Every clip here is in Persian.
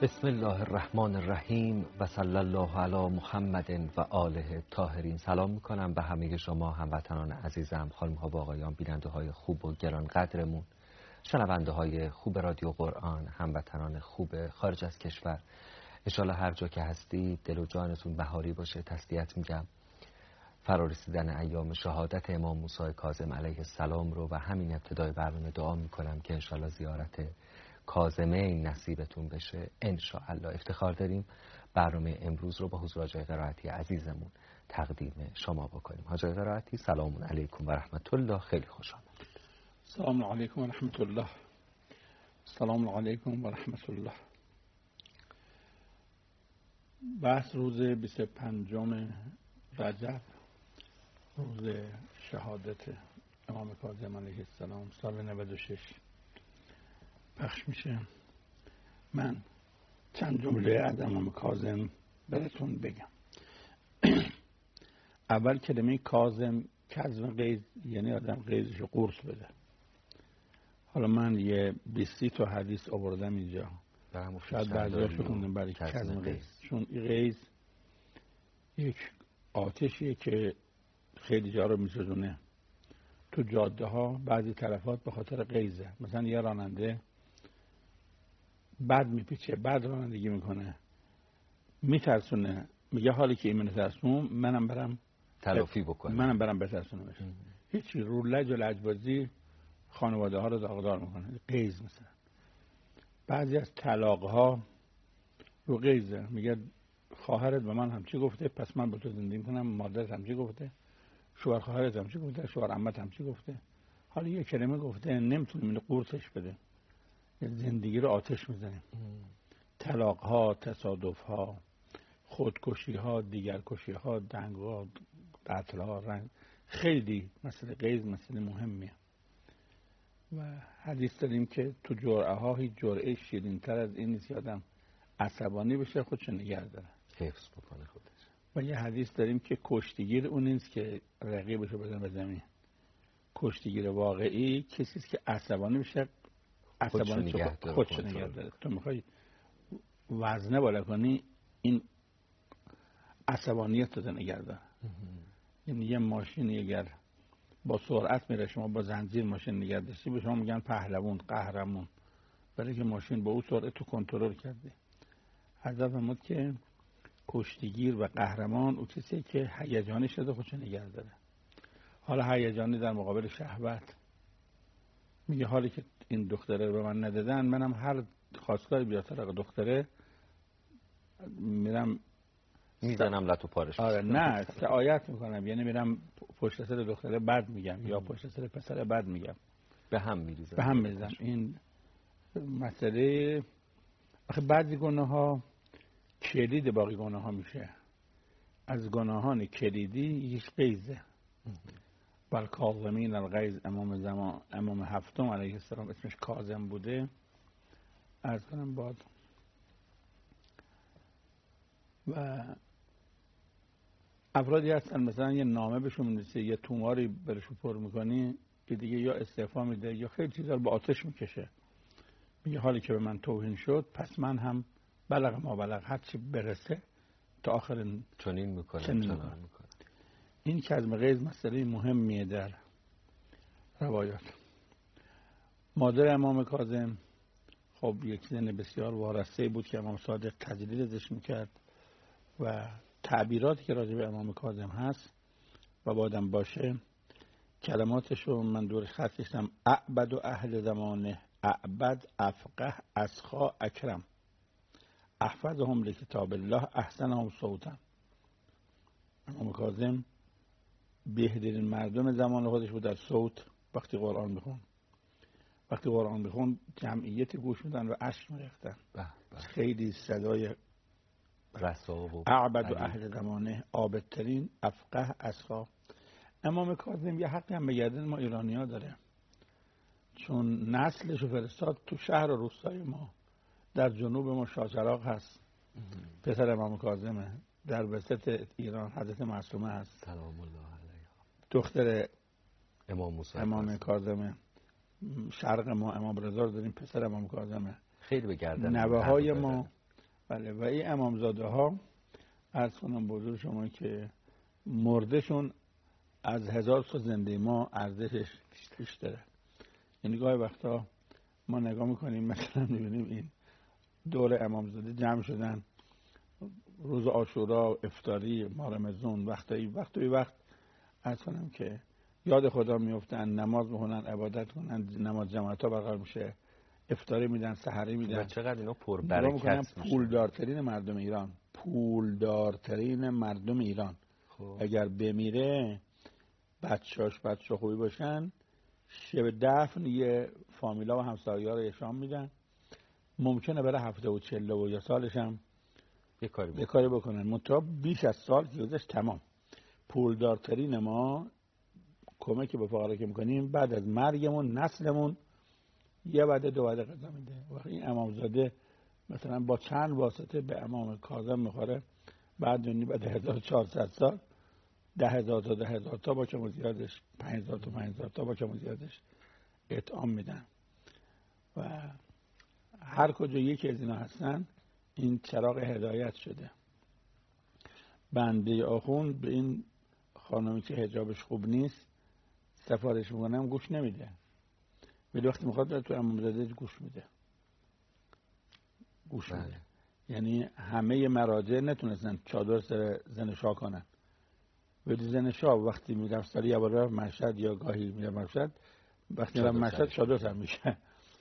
بسم الله الرحمن الرحیم و صلی الله علی محمد و آله طاهرین. سلام میکنم به همه شما هموطنان عزیزم، خانم ها و آقایان، بیننده های خوب و گران قدرمون، شنونده های خوب رادیو قرآن، هموطنان خوب خارج از کشور. انشالله هر جا که هستید دل و جانتون بهاری باشه. تسلیت میگم فرارسیدن ایام شهادت امام موسی کاظم علیه السلام رو و همین ابتدای برنامه دعا میکنم که انشالله زیارت کاظمه این نصیبتون بشه انشاءالله. افتخار داریم برنامه امروز رو با حضور حاج قرائتی عزیزمون تقدیم شما بکنیم. حاج قرائتی سلام علیکم و رحمت الله، خیلی خوش آمدید. سلام علیکم و رحمت الله. سلام علیکم و رحمت الله. بحث روز 25 رجب، روز شهادت امام کاظم علیه السلام سال 96 پخش میشه. من چند جمله از امام کاظم براتون بگم. اول کلمه کاظم، کظم غیظ، یعنی آدم غیظشو قورت بده. حالا من یه 20 تا حدیث آوردم اینجا، شاید بعضی‌هاش بخوندم برای کظم غیظ، چون غیظ یک آتشیه که خیلی جا رو میسوزونه. تو جاده ها بعضی تلفات به خاطر غیظه. مثلا یه راننده بد میپیچه، بد رانندگی میکنه، میترسونه، میگه حالی که این منو ترسون منم برم تلافی بکنم، منم برم بترسونمش. هیچی، رو لج و لجبازی خانواده ها رو داغدار میکنه. غیظ. مثلا بعضی از طلاق ها رو غیظه. میگه خواهرت به من همچی گفته پس من با تو زندگی کنم، مادرت همچی گفته، شوهر خواهرت همچی گفته، شوهر عمت همچی گفته. حالا یه کلمه گفته نمیتونیم اینو قورتش بده، زندگی رو آتش میزنیم. طلاق ها، تصادف ها، خودکشی ها، دیگرکشی ها، دنگ ها، قتل ها، رنگ، خیلی مسئله غیظ مسئله مهمیه. و حدیث داریم که تو جرعه ها هیچ جرعه شیرین تر از این نیست که آدم عصبانی بشه خودش نگه داره، حفظ بکنه خودش. و یه حدیث داریم که کشتیگیر اون نیست که رقیبشو بزنه به زمین. کشتیگیر واقعی کسی است که عصبانی بشه، عصبانی خودش نگه داره. تو میخوای وزنه بالا کنی، این عصبانیت رو نگه داره. یعنی یه ماشینی اگر با سرعت میره، شما با زنجیر ماشین نگه داشتی، به شما میگن پهلوان، قهرمان، برای که ماشین با اون سرعت تو کنترل کرده. حضرت فرمود که کشتیگیر و قهرمان او کسی که هیجانی شده خودش نگه داره. حالا هیجانی در مقابل شهوت، میگه حالی که این دختره رو به من ندادن، منم هر خواستگاری بیاد طرق دختره میرم میزنم لطو پارش. آره نه، سعایت میکنم، یعنی میرم پشت سر دختره بد میگم یا پشت سر پسر بد میگم، به هم میریزم، به هم میریزم. این مسئله آخه بعضی گناه ها کلید باقی گناه ها میشه. از گناهان کلیدی هیچ غیظه. بل کاظمین الغیظ، امام هفتم علیه السلام اسمش کاظم بوده. عرض کنم بعد و افرادی هستن مثلا یه نامه بهشون می‌نویسی، یه توماری برشون پر میکنی که دیگه یا استعفا میده یا خیلی چیزا رو به آتش میکشه. میگه حالی که به من توهین شد پس من هم بلغ ما بلغ، هرچی برسه تا آخر چنین میکنه. این کظم غیظ مسئله مهمیه در روایات. مادر امام کاظم خب یک زن بسیار وارسته بود که امام صادق تجلیل ازش میکرد و تعبیراتی که راجع به امام کاظم هست و بادم باشه کلماتشو من دور خط کشیدم. اعبد و اهل زمانه، اعبد، افقه، اسخا، اکرم، احفظهم لکتاب الله، احسنهم صوتا. امام کاظم بهترین مردم زمان خودش بود در صوت. وقتی قرآن میخوند جمعیت گوش میدن و اشک میریختن. خیلی صدای رسا و اعبد و اهل زمانه، عابدترین، افقه، اسخا. امام کاظم یه حقی هم به گردن ما ایرانی ها داره، چون نسلشو فرستاد تو شهر و روستای ما. در جنوب ما شاهچراغ هست، پسر امام کاظمه. در وسط ایران حضرت معصومه هست سلام الله علیها، دختر امام موسی امام کاظمه. شرق ما امام رضا رو داریم، پسر امام کاظمه. خیلی به گردن نوه‌های ما بله. و این امامزاده ها عرض کنم بزرگ شما که مردشون از 1000 تا زنده ما ارزشش بیشتره. یعنی گاهی وقتا ما نگاه میکنیم مثلا میبینیم این دور امامزاده جمع شدن روز عاشورا، افطاری، ماه رمضان، وقت عرض کنم که یاد خدا میفتن، نماز میخونن، عبادت کنن، نماز جماعت ها برقرار میشه، افطاری میدن، سحری میدن. و چقدر اینا پربرکت میشه. پولدارترین مردم ایران خب. اگر بمیره بچه خوبی باشن شب دفن یه فامیلا و همسایه‌ها رو اشام میدن، ممکنه برای 70 و یا سالش هم یه کاری بکنن. منتها بیش از سال که گذشت تمام. پولدارترین ما کمکی به فقرا که میکنیم بعد از مرگمون نسلمون یه وعده 2 وعده غذا میده. وقتی این امامزاده مثلا با چند واسطه به امام کاظم میخوره، بعد 1400 سال 10,000 تا با کم و زیادش 5,000 تا با کم و زیادش اطعام میدن. و هر کجا یکی از اینا هستن این چراغ هدایت شده. بنده آخوند به این خانمی که حجابش خوب نیست سفارش میکنم گوش نمیده، ولی وقتی میخواد تو امامزاده گوش میده. یعنی همه مراجع نتونستن چادر سر زن شاه کنن، ولی زن شاه وقتی میرفت سر یه بار مشهد یا گاهی میرفت مشهد، وقتی میرفت مشهد چادر سر میشه.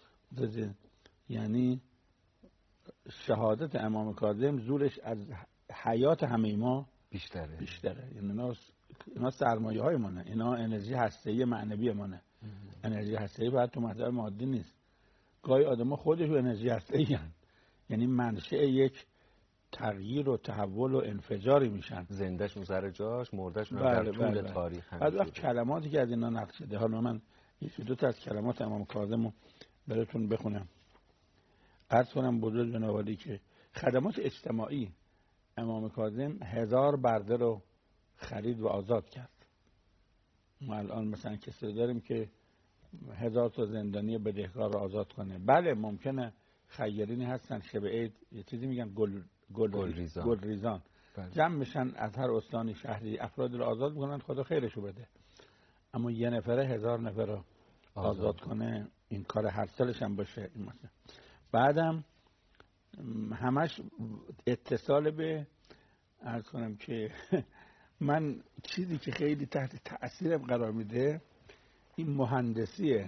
یعنی شهادت امام کاظم زورش از حیات همه ما بیشتره. یعنی اینا سرمایه های منه، اینا انرژی هسته‌ای معنوی منه. انرژی هسته‌ای باید تو محضر مادی نیست. گاهی آدم‌ها خودشون انرژی هسته‌ای هستن، یعنی منشأ یک تغییر و تحول و انفجاری میشن. زندهشون سر جاش، مردهشون در طول تاریخ. بعد وقت کلماتی که از اینا نقل شده، حالا من 1-2 از کلمات امام کاظم رو براتون بخونم. عرض کنم بزرگ جناب که خدمات اجتماعی امام کاظم 1000 برده رو خرید و آزاد کرد. ما الان مثلا کسی رو داریم که 1000 تا زندانی بدهکار رو آزاد کنه. بله ممکنه خیرینی هستن شب عید یه چیزی میگن گلریزان جمع میشن از هر استانی شهری افراد رو آزاد میکنن، خدا خیرشو بده. اما یه نفره 1000 نفر رو آزاد کنه این کار هر سالش هم باشه این مثلا. بعدم همش اتصال به عرض کنم که من چیزی که خیلی تحت تأثیرم قرار میده این مهندسی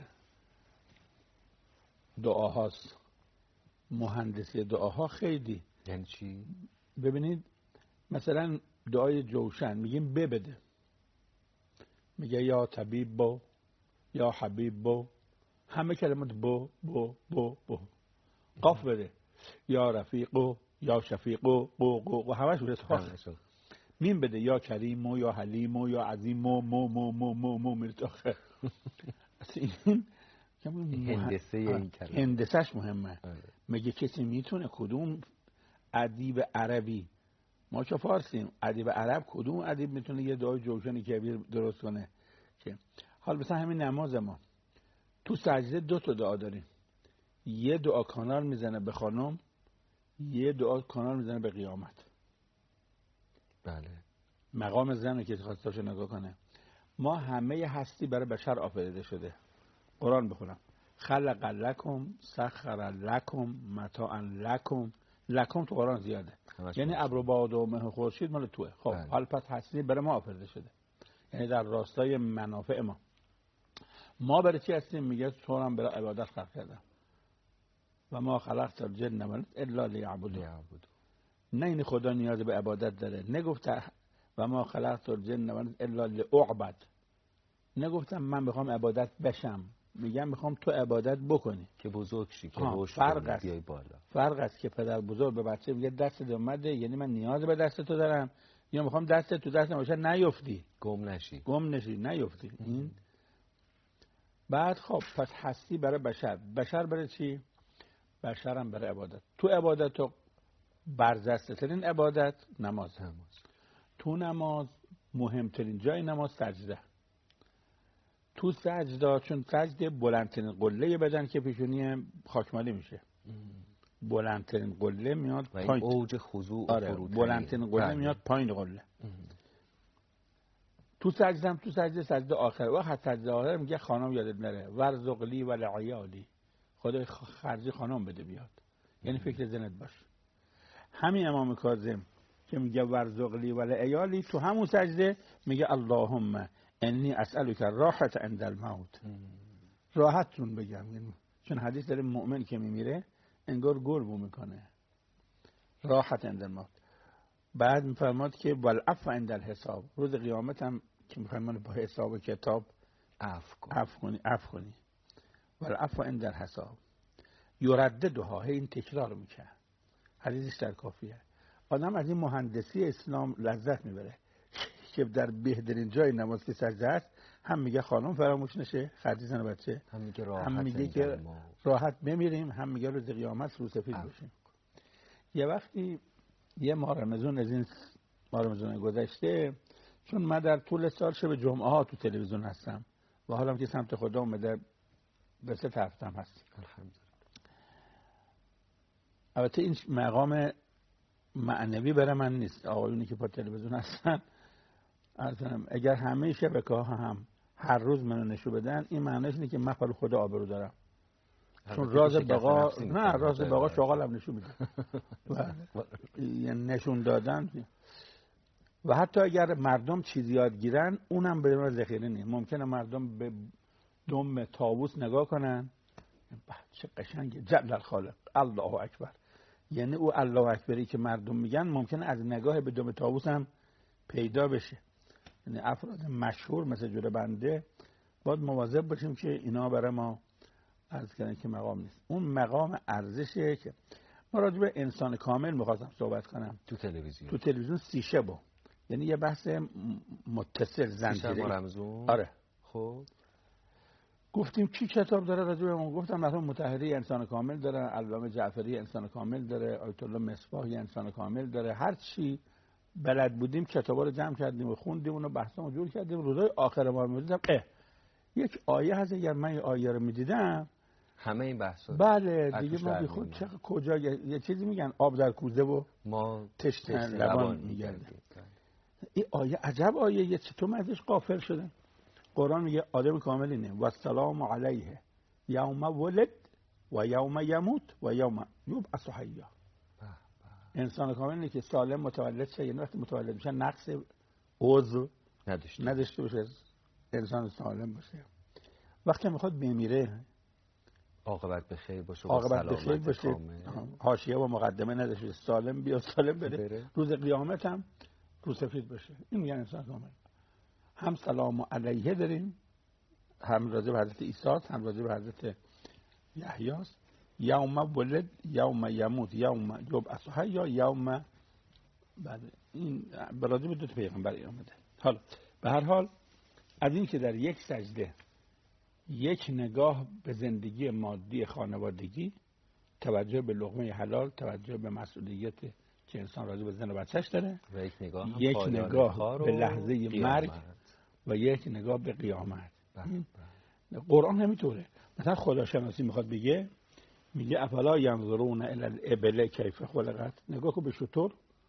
دعاهاست. مهندسی دعاها خیلی یعنی چی؟ ببینید مثلا دعای جوشن میگیم بده، میگه یا طبیب بو، یا حبیب بو، همه کلمات بو بو بو بو. قاف بده، یا رفیقو، یا شفیقو، قو همش بده تاخه. میم بده، یا کریمو، یا حلیمو، یا عظیمو، مو مرتاخه. این هندسهش مهمه. میگه کسی میتونه کدوم ادیب عربی، ما که فارسیم، ادیب عرب کدوم ادیب میتونه یه دعای جوشنی کبیر درست کنه؟ که حال مثلا همین نماز ما تو سجده 2 تا دعا داریم. یه دعا کانال میزنه به خانم، یه دعا کانال میزنه به قیامت. بله. مقام زنه که خواستاشو نگاه کنه. ما همه هستی برای بشر آفریده شده. قرآن بخونم. خلق لکم، سخر لکم، متاعا لکم تو قرآن زیاده. یعنی ابر و باد و مه و خورشید مال توه. خب حال پس هستی برای ما آفریده شده، یعنی در راستای منافع ما برای چی هستیم؟ میگه تو هم برای عبادت خلق کردم. و ما خلقت الجن والانس الا لیعبدون. نه این خدا نیاز به عبادت داره، نگفته و ما خلقت الجن والانس الا لاعبد، نگفتم من میخوام عبادت بشم، میگم میخوام تو عبادت بکنی که بزرگ شی، که رشد کنی، بیای بالا. فرق است که پدر بزرگ به بچه میگه دست اومده، یعنی من نیاز به دست تو دارم، یا میخوام دست تو دست باشه نیفتی، گم نشی نیفتی. این بعد خب پس هستی برای بشر برای چی؟ بشر هم برای عبادت. تو عبادت تو برجسته ترین عبادت نماز. تو نماز مهمترین جای نماز سجده. تو سجده، چون سجده بلندترین قله بدن که پیشونی خاکمالی میشه، بلندترین قله میاد پایین، اوج خضوع و فروتنی. بلندترین قله میاد پایین قله. تو سجده آخر وقت سجده آخر میگه خانم یادت نره ورزقلی و لعیالی، خدای خرجی خانم بده بیاد، یعنی فکر زنت باش. همین امام کاظم که میگه ورزقلی و لعیالی، تو همون سجده میگه اللهم انی اسألک راحت عند الموت، راحتون بگم، چون حدیث داره مؤمن که میمیره انگار گل بو میکنه، راحت عند الموت. بعد میفرماد که والعفو عند الحساب، روز قیامت هم که میفرماد با حساب و کتاب عفو کنی. والعفو عند الحساب یرددها، این تکرار میکنه، حدیثش در کافیه. آدم از این مهندسی اسلام لذت میبره که در بهترین جای نماز که سجده است هم میگه خانم فراموش نشه خرجی زن و بچه، هم میگه که راحت بمیریم، هم میگه روز قیامت رو سفید بشیم. یه وقتی یه ماه رمضان از این ماه رمضان گذشته، چون من در طول سال شب جمعه ها تو تلویزیون هستم و حالا که سمت خدا اومده به 3 هفتم هست الحمدلله. البته این مقام معنوی برای من نیست، آقایونی که با تلویزیون هستن اگر همه شبکه ها هم هر روز منو نشون بدن، این معنیش اینه که من پر خدا آبرو دارم، چون راز بقا شغالم نشون میده یعنی نشون دادن. و حتی اگر مردم چیزی یاد گیرن اونم به من ذخیره نیست. ممکنه مردم به دم طاووس نگاه کنن، چه قشنگه، جل الخالق الله اکبر، یعنی او الله اکبری که مردم میگن ممکنه از نگاه به دم طاووس هم پیدا بشه. یعنی افراد مشهور مثل جوره بنده باید مواظب باشیم که اینا برای ما عرض کردن که مقام نیست. اون مقام ارزشه که ما راجع به انسان کامل می‌خواستم صحبت کنم تو تلویزیون سیشبو، یعنی یه بحث متصل زنجیره‌ای. آره خب گفتیم کی کتاب داره راجع به اون، گفتم مثلا مطهری انسان کامل داره، علامه جعفری انسان کامل داره، آیت الله مصباحی انسان کامل داره، هر چی بلد بودیم کتابا رو جمع کردیم و خوندیم، اونو بحثامو جور کردیم. روزای آخر ما می‌دیدم یک آیه هست، اگر من این آیه رو می‌دیدم همه این بحثا بله دیگه ما بی خود کجا یه چیزی میگن آب در کوزه و ما تشت لبان میگرده. این آیه عجب آیه، یه چطور من ازش غافل شدم. قرآن میگه آدم کامل اینه و السلام علیه یوم ولد و یوم یموت و یوم یبعث حیا. انسان کامل اینه که سالم متولد شه، یعنی وقتی متولد میشه نقص عضو نداشته باشه، انسان سالم باشه. وقتی میخواد بمیره عاقبت به خیر باشه، عاقبت به خیر باشه، حاشیه و مقدمه نداشته، سالم بیا سالم بره، روز قیامت هم رو سفید باشه. این میگن انسان کامل. هم سلام علیه داریم، هم راجع به حضرت عیسی است، هم راجع به حضرت یحیی است. یوم ولد یوم یموت یوم یبعث حیا یوم، بعد این راجع به 2 پیغمبر اومده. حالا به هر حال از این که در یک سجده یک نگاه به زندگی مادی خانوادگی، توجه به لقمه حلال، توجه به مسئولیت که انسان راجع به زن و بچه‌اش داره، و یک نگاه به لحظه مرگ و یک نگاه به قیامت. قرآن همینطوره. مثلا خداشناسی میخواد بگه، میگه افلا ینظرون الی الابل کیف خلقت، نگاه کن به شتر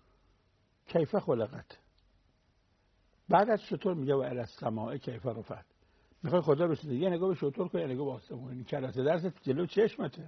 کیف خلقت. بعد از شتر میگه و الی السماء کیف رفعت. میخوای خدا بشه یه نگاه به شتر کن، یه نگاه به آسمون. این کلاس درس جلو چشمته.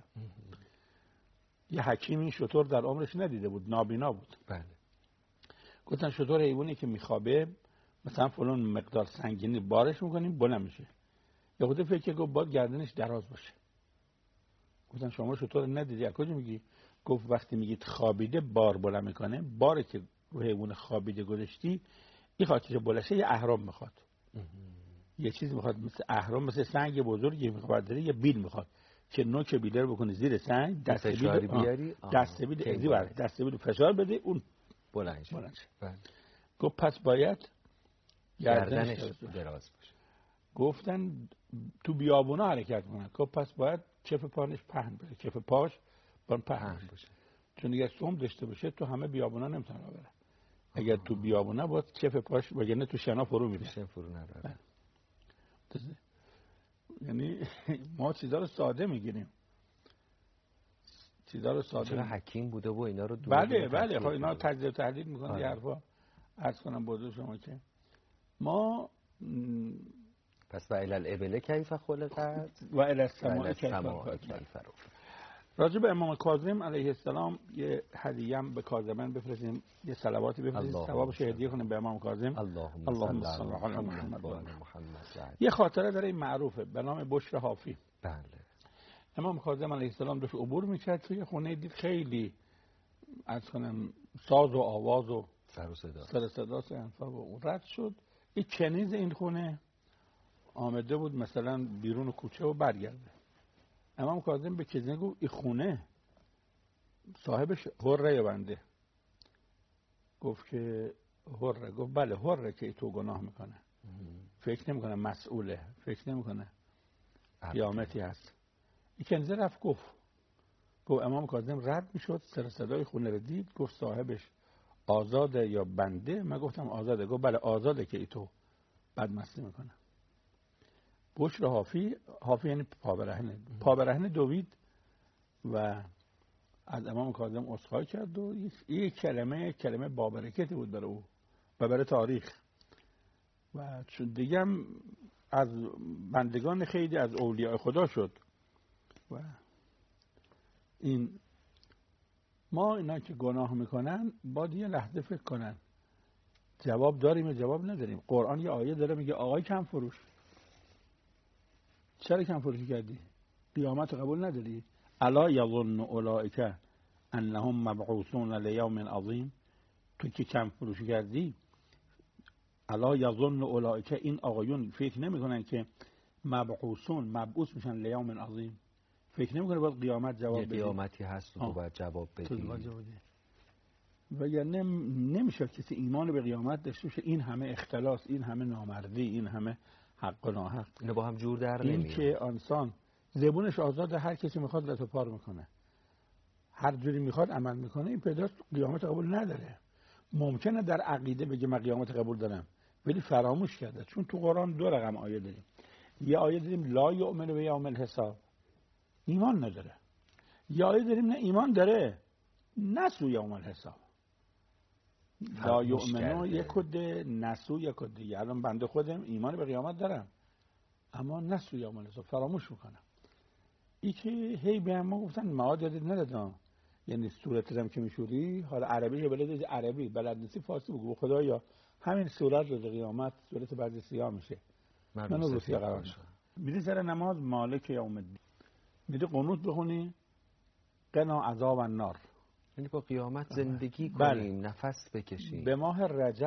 یه حکیمی شتر در عمرش ندیده بود، نابینا بود. بله. گفتن شتر حیوانی که میخوابه مثلا فلان مقدار سنگینی بارش میکنیم بلند میشه. یا خود فکر گفت باید گردنش دراز باشه. گفتن شما شتر ندیدی؟ از کجا میگی؟ گفت وقتی میگید خوابیده بار بلند میکنه، باری که رو حیوان خوابیده گذاشتی این خاطر بلشه یه اهرام میخواد. یه چیزی میخواد مثل اهرام، مثل سنگ بزرگی میخواد داره، یه بیل میخواد که نوک بیل رو بکنی زیر سنگ، دست بیل بیاری، دست بیل فشار بده اون بلند شه. گفت پس باید گردنش دراز باشه. گفتن تو بیابونا حرکت کنه. گفت پس باید کف پاش پهن بره، کف پاش پهن باشه، چون اگه سم داشته باشه تو همه بیابونا نمیتونه بره. اگر تو بیابونا باید کف پاش وگرنه تو شنا فرو میره، فرو نره. یعنی ما چیزا رو ساده میگیریم. چیزا رو ساده. چرا حکیم بوده و اینا رو دور بله خب اینا تجزیه و تحلیل میکنن یه حرفا. عرض کنم بزرگ شما که ما پس و الی الابل کیف خلقت و الی السماء کیف رفعت. راجع به امام کاظم علیه السلام یه هدیه به کاظمن بفرستیم، یه صلواتی بفرستیم، ثواب شهیدی کنیم به امام کاظم. اللهم صل علی محمد و محمد. یه خاطره داره این معروفه به نام بشر حافی. بله. امام کاظم علیه السلام داشت عبور میکرد توی خونه، دید خیلی از کنم ساز و آواز و سر و صدا و رد شد. این کنیز این خونه آمده بود مثلا بیرون کوچه و برگرده. امام کاظم به کنیز گفت این خونه صاحبش حره یا بنده؟ گفت که حره. گفت بله حره که تو گناه میکنه، فکر نمیکنه مسئوله، فکر نمیکنه قیامتی هست. این کنیز رفت گفت امام کاظم رد میشد، سر صدای خونه رو دید، گفت صاحبش آزاده یا بنده؟ من گفتم آزاده. گفت بله آزاده که ای تو بدمستی میکنه. بشر حافی یعنی پابرهنه دوید و از امام کاظم عذرخواهی کرد و یک کلمه بابرکتی بود برای او و برای تاریخ. و چون دیگه هم از بندگان خیلی از اولیاء خدا شد. و این ما اینا که گناه میکنن باید یه لحظه فکر کنن جواب داریم یا جواب نداریم. قرآن یه آیه داره میگه آقای کم فروش، چرا کم فروشی کردی؟ قیامت قبول نداری؟ الا یظن اولئک انهم مبعوثون لیوم عظیم. تو که کم فروشی کردی، الا یظن اولئک، این آقایون فکر نمیکنن که مبعوث میشن لیوم عظیم؟ فکر نمیکنه باید قیامت جواب بدی؟ قیامتی هست و تو باید جواب بدی. و یعنی نمیشه کسی ایمان به قیامت داشته باشه این همه اختلاس، این همه نامردی، این همه حق و ناحق، اینو با هم جور در نمیاد. این که انسان زبونش آزاده، هر کسی میخواد لطو پار میکنه، هر جوری میخواد عمل میکنه، این پیداست قیامت قبول نداره. ممکنه در عقیده بگه من قیامت قبول دارم ولی فراموش کرده. چون تو قرآن 2 رقم آیه داریم. یه آیه داریم لا یؤمن به یوم الحساب، ایمان نداره. یه آیه داریم نه ایمان داره نسو یوم الحساب. لا یؤمنو یک کده، نسو یک کده. الان بنده خودم ایمان به قیامت دارم اما نسو یوم الحساب فراموش میکنم. این که هی به ما گفتن معاد یادت ندادم، یعنی صورت هم که میشوری، حالا عربی یا بلد عربی بلد نیستی فارسی بگو خدایا همین صورت روز قیامت صورت بعضی سیاه میشه، منو رو سیاه قرار میشه. میری سر نماز مالک یوم الدین، میری قنوت بخونی قنا عذاب النار، یعنی با قیامت زندگی کنیم، نفس بکشیم. به ماه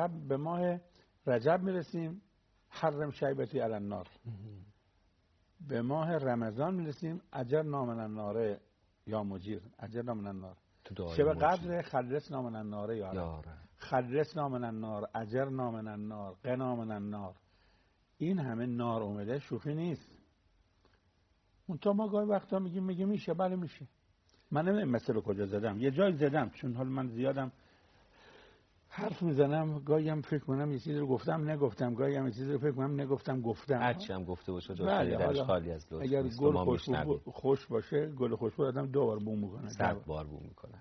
رجب میرسیم حرم شیبتی علی النار. به ماه رمضان میرسیم اجر نامن النار یا مجیر، اجر نامن النار. شب قدر خلص نامن النار یا خلص نامن النار، اجر نامن النار، قنا من النار. این همه نار اومده، شوخی نیست. اون تا ما گاهی وقتا میگیم میشه، بله میشه. من نمیدونم مثلا کجا زدم، یه جای زدم، چون حال من زیادم حرف میزنم، گاهی هم فکر کنم یه چیزی رو گفتم نگفتم، گاهی هم یه چیزی رو فکر کنم نگفتم گفتم. هرچی هم گفته باشه جا خیلی درش خالی از لطف. اگر گل خوش باشه، گل خوشبو آدم 2 بار بوم میکنه، 100 بار بوم میکنه.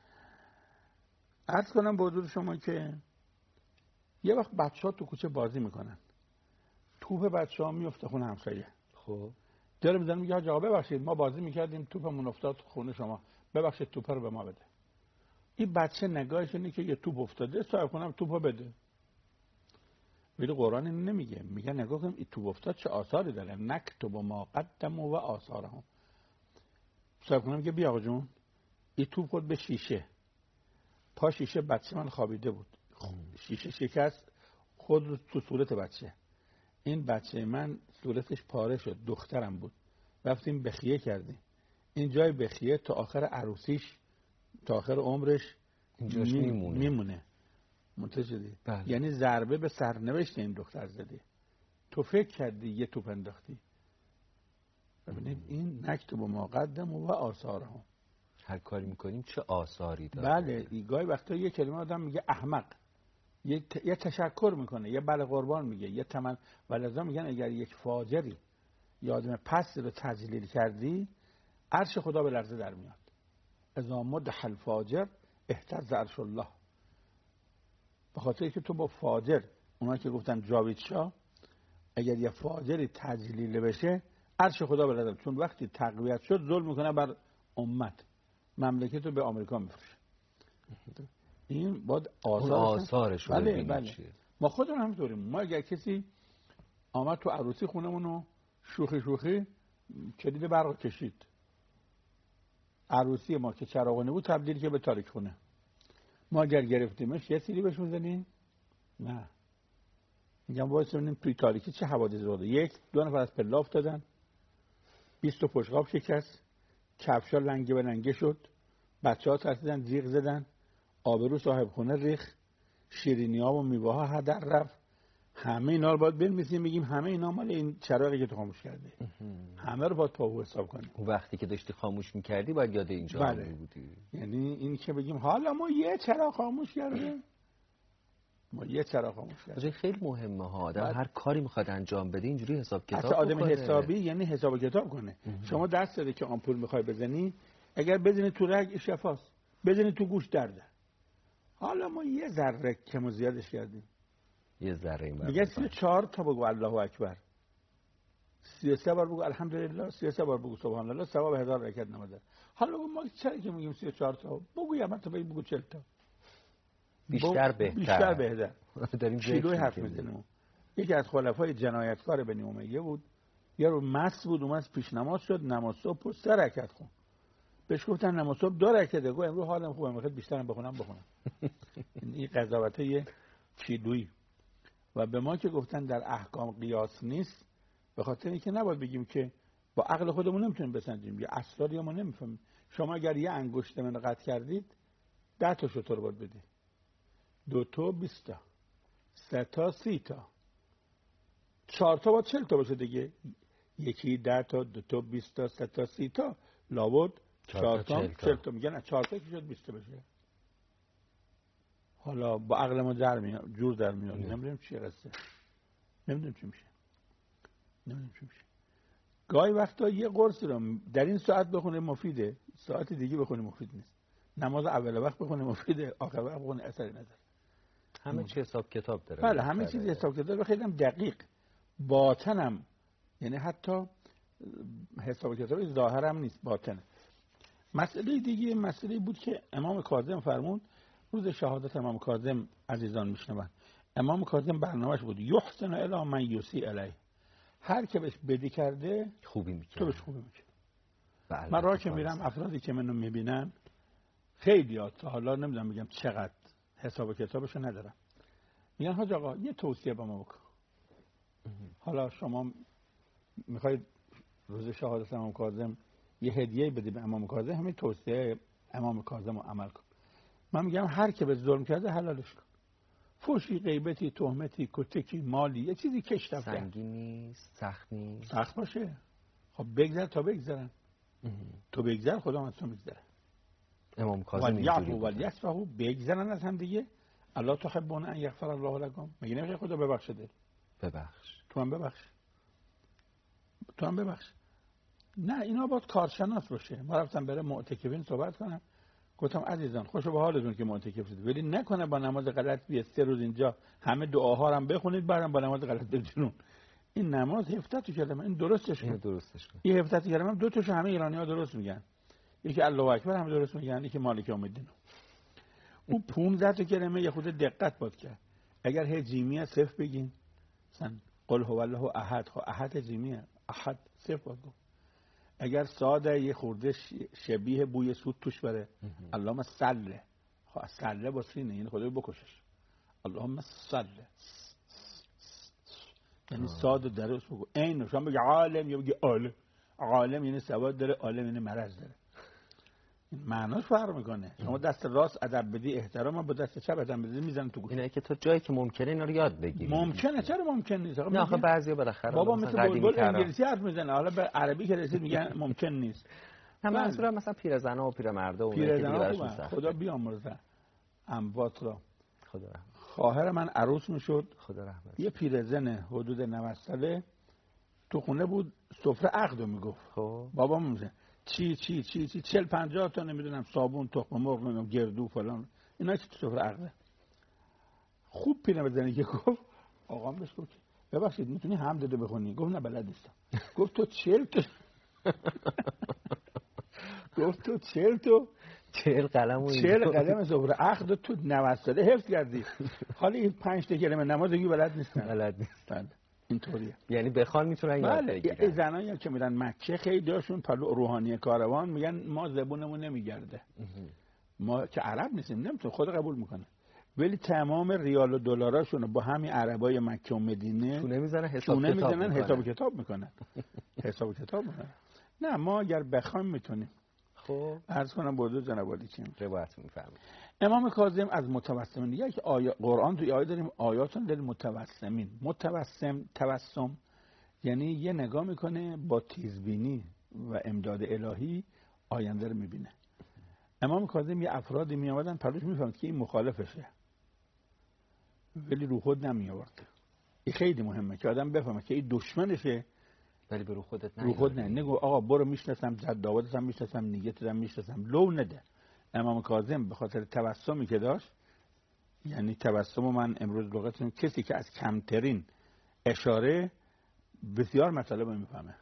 عرض کنم به حضور شما که یه وقت بچه‌ها تو کوچه بازی میکنن، توپ بچه‌ها میفته خونه همسایه. خب داره میذارم میگه آقا ببخشید ما بازی میکردیم توپمون افتاد خونه شما، ببخشید توپ رو به ما بده. این بچه نگاهش اینه که یه توپ افتاده، صاحب خونم توپو بده. ولی قرآن اینو نمیگه، میگه نگاه کن این توپ افتاد چه آثاری داره، نکتب ما قدموا و آثارهم. صاحب خونم میگه بیا آقا جون، این توپ خورد به شیشه، پا شیشه بچه من خوابیده بود، شیشه شکست خود تو صورت بچه. این بچه من صورتش پاره شد، دخترم بود، رفتیم بخیه کردیم. این جای بخیه تا آخر عروسیش، تا آخر عمرش اینجاش میمونه. منتظری. یعنی ضربه به سرنوشت این دختر زدی. تو فکر کردی یه توپ انداختی. ببینید این نکتب ما قدموا و آثارهم. هر کاری میکنیم چه آثاری داره. بله گاهی وقتا یه کلمه آدم میگه احمق، یه تشکر میکنه، یه بله قربان میگه، یه تمن. ولذا میگن اگر یک فاجری یا آدم پست رو تجلیل کردی، عرش خدا به لرزه در میاد. اذا مدح الفاجر اهتز عرش الله. به خاطر که تو با فاجر، اونا که گفتن جاوید شاه، اگر یه فاجری تجلیل بشه عرش خدا بلده، چون وقتی تقویت شد ظلم میکنه بر امت، مملکت رو به آمریکا میفروشه. این باید آثارش رو ببینید. ما خودمون همینطوریم. ما اگر کسی آمد تو عروسی خونمونو شوخی کلید برق کشید، عروسی ما که چراغونه بود تبدیل که به تاریک خونه، ما اگر گرفتیمش یه سیلی بهش میزنیم؟ نه، میگم وایس ببینیم توی تاریکی چه حوادثی رخ داد. 1-2 نفر از پله افتادن، 20 تا پشتقاب شکست، کفشا لنگه به لنگه شد، بچه‌ها ترسیدن جیغ زدن، آبرو صاحب خونه ریخت، شیرینی‌ها و میوه‌ها هدر رفت. همه اینا رو باید بنویسیم بگیم همه اینا مال این چراغی که تو خاموش کردی. همه رو باید پاو حساب کنیم. اون وقتی که داشتی خاموش می‌کردی باید یاد اینجا بودی. یعنی این که بگیم حالا ما یه چراغ خاموش کردیم، ما یه چراغ خاموش کردیم. خیلی مهمه ها. آدم هر کاری میخواد انجام بده اینجوری حساب کتاب کنه. آدم حسابی یعنی حساب کتاب کنه. شما دست داده که آمپول میخوای بزنی، اگر بزنی تو رگ شفاست، بزنی تو گوش درده. حالا ما یه ذره کم و زیادش کردیم. یه ذره این میگه 34 تا بگو الله اکبر، 33 بار بگو الحمدلله، 33 بار بگو سبحان الله، ثواب 1000 رکعت نماز. حالا بگو ما چرا که میگیم 34 تا، بگو یا مثلا بگو 40 تا. بیشتر بهتر. داریم کیلوی حرف میزنیم. یکی از خلفای جنایتکار بنی امیه بود، یه رو مس بود، اومد پیش نماز شد، نماز صبح 3 رکعت خون. بهش گفتن نماز صبح 2 رکعت، گفت امروز حالم خوبه میخواد بیشترم بخونم. این قضاوتای کیلویی. و به ما که گفتن در احکام قیاس نیست، به خاطر اینکه نباید بگیم که با عقل خودمون نمیتونیم بسنجیم، یا اسراری ما نمیفهمیم. شما اگر یه انگشت من قطع کردید 10 تا شتر باید بدی، 2 تا 20 تا، 3 تا 30 تا، 4 تا باید 40 تا باشه دیگه. یکی 10 تا، 2 تا 20 تا، 3 تا 30 تا، لابد 4 تا 40 تا. میگن 4 تا که شد 20 تا بشه. حالا با عقل ما جور در میاد، نمیدونیم چی قصه، نمیدونیم چی میشه. گاهی وقتا یه قرص رو در این ساعت بخونه مفیده، ساعت دیگه بخونه مفید نیست. نماز اول وقت بخونه مفیده، آخر وقت بخونه اثری نداره. همه چی حساب کتاب داره. بله همه چیز حساب کتاب، خیلی هم دقیق. باطنم یعنی حتی حساب کتاب ظاهرم نیست، باطن. مسئله دیگه مسئله بود که امام کاظم فرمود، روز شهادت امام کاظم عزیزان میشنون، امام کاظم برنامه‌اش بود یحسن الی من یسی علیه، هر که بهش بدی کرده خوبی میکنه، تو بهش خوبی میکنه. من راه که میرم افرادی که منو میبینن خیلی تا حالا نمیدونم بگم چقدر حساب کتابشو ندارم، میگن حاج آقا یه توصیه به ما بکن. حالا شما میخواید روز شهادت امام کاظم یه هدیه بدی به امام کاظم، همین توصیه امام کاظم رو عمل کن. من میگم هر که به ظلم کرده حلالش کن. فوشی، غیبتی، تهمتی، کتکی، مالی، یه چیزی کش رفته. سنگین نیست، سخت نیست. سخت باشه خب بگذر تا بگذرن. تو بگذر خدا از تو میگذره. امام کاظم اینجوری بود. ولیعفو بگذرن از هم دیگه. الله تحبون ان یغفر الله لكم. میگه نمیشه خدا ببخشه دل. ببخش. تو هم ببخش. نه اینا باید کارشناس باشه. ما رفتم برای معتکفین صحبت کنم، گفتم عزیزان خوشو به حالتون که معتکف شدید، ولی نکنه با نماز غلط بیاد 3 روز اینجا همه دعاها رو هم بخونید بعدم با نماز غلط برید. این نماز 17 کلمه، این درستش کن. این 17 کلمه 2 تاشو همه ایرانی‌ها درست میگن. یکی الله اکبر هم درست میگن، یکی مالک یوم الدین. اون 15 تا کلمه یه خود دقت باید کرد. اگر هجیمیه صفر بگین، مثلا قل هو الله احد، خب احد هجیمیه، احد صفر باید گفت. اگر ساده یه خورده شبیه بوی سود توش بره، اللهم صل، خب صله با سینه، یعنی خدای بکشش. اللهم صل، یعنی ساده درست بگو. این نشان بگه عالم یا بگه عالم. عالم یعنی سواد داره، عالم یعنی مرض داره. این معناش فرق میکنه. شما دست راست ادب بدی احترام، با دست چپ ادب بدی میزنن تو گوش. اینه که تو جایی که ممکنه اینا رو یاد بگیری. ممکنه، چرا ممکن نیست؟ نه آخه بعضیا بالاخره بابا مثل بلبل انگلیسی حرف میزنه، حالا به عربی که رسید میگن ممکن نیست. نه منظورم مثلا پیرزنا و پیرمردا و پیرزنا خدا بیامرزه اموات را. خدا رحمت. خواهر من عروس میشد، خدا رحمت. یه پیرزن حدود 90 ساله تو خونه بود، سفره عقدو میگفت. خب بابام میگه چی 40-50 تا نمیدونم صابون، تخم مرغ، نمیدونم گردو فلان، اینا چی تو سفره عقله. خوب پینه بزنی که گفت آقام بهش گفت ببخشید میتونی حمد رو بخونی؟ گفت نه بلد نیستم. گفت تو 40 تا گفت تو 40 قلم سفره عقد تو 90 ساله حفظ کردی، حالا این 5 تا کلمه نماز دیگه بلد نیستن. اینطوریه. یعنی بخوان میتونن یاد بگیرن. زنایی که میرن مکه خیلی هاشون پلو روحانی کاروان میگن ما زبونمون نمیگرده، ما که عرب نیستیم نمیتونه، خود قبول میکنه، ولی تمام ریال و دلاراشون با همین عربای مکه و مدینه چونه میزنن حساب کتاب میکنن. نه ما اگر بخوایم میتونیم. خب عرض کنم بوده جناب عالی چیم روایت میفرمایید. امام کاظم از متوسمین، یک قرآن توی آیه داریم آیاتون للمتوسمین. توسم یعنی یه نگاه میکنه با تیزبینی و امداد الهی آینده رو میبینه. امام کاظم یه افرادی میامدن پلوش میفهمد که این مخالفشه ولی رو خود نمیآورد. این خیلی مهمه که آدم بفهمه که این دشمنشه ولی به رو خودت رو خود نه. نگو آقا برو میشناسم، جد داوودت هم میشناسم، نیتت هم میشناسم، لو نده. امام کاظم به خاطر تبسمی که داشت، یعنی تبسم من امروز لغتون کسی که از کمترین اشاره بسیار مطالب میفهمه.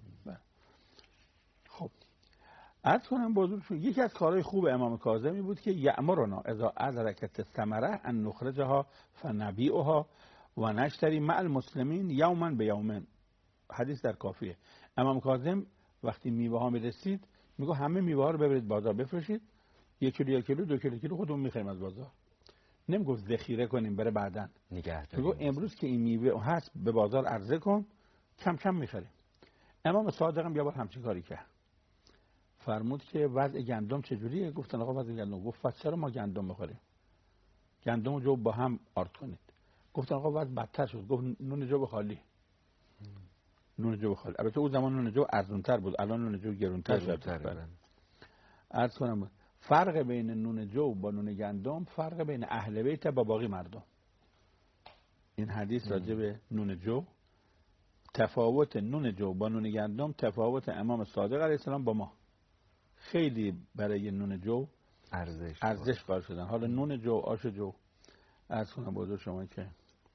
خب عرض کنم بزرگشون یکی از کارهای خوب امام کاظمی بود که یأمرنا اذا ادرکت الثمره ان نخرجها فنبیعها و نشتری مع المسلمین یوما بیومن. حدیث در کافیه. امام کاظم وقتی میوه ها میرسید میگه همه میوه ها رو ببرید بازار بفروشید، 1 کیلو 2 کیلو خودمون میخریم از بازار. نمیگفت ذخیره کنیم برای بعدن، نگه داریم. میگه امروز که این میوه هست به بازار عرضه کن، کم کم میخریم. امام صادق هم یه بار همچین کاری کرد، فرمود که وضع گندم چجوریه؟ گفتن آقا وضع گندم. گفت چرا ما گندم بخوریم؟ گندم و جو با هم آرد کنید. گفتن آقا وضع بدتر شد. گفت نون جو خالی. نون جو خالی. البته اون زمان نون جو ارزان‌تر بود، الان نون جو گران‌تر شده. عرض کنم فرق بین نون جو با نون گندم فرق بین اهل بیت با باقی مردم. این حدیث راجع به نون جو، تفاوت نون جو با نون گندم، تفاوت امام صادق علیه السلام با ما. خیلی برای نون جو ارزش قائل شدن. حالا نون جو، آش جو. عرض کنم بزرگ شما که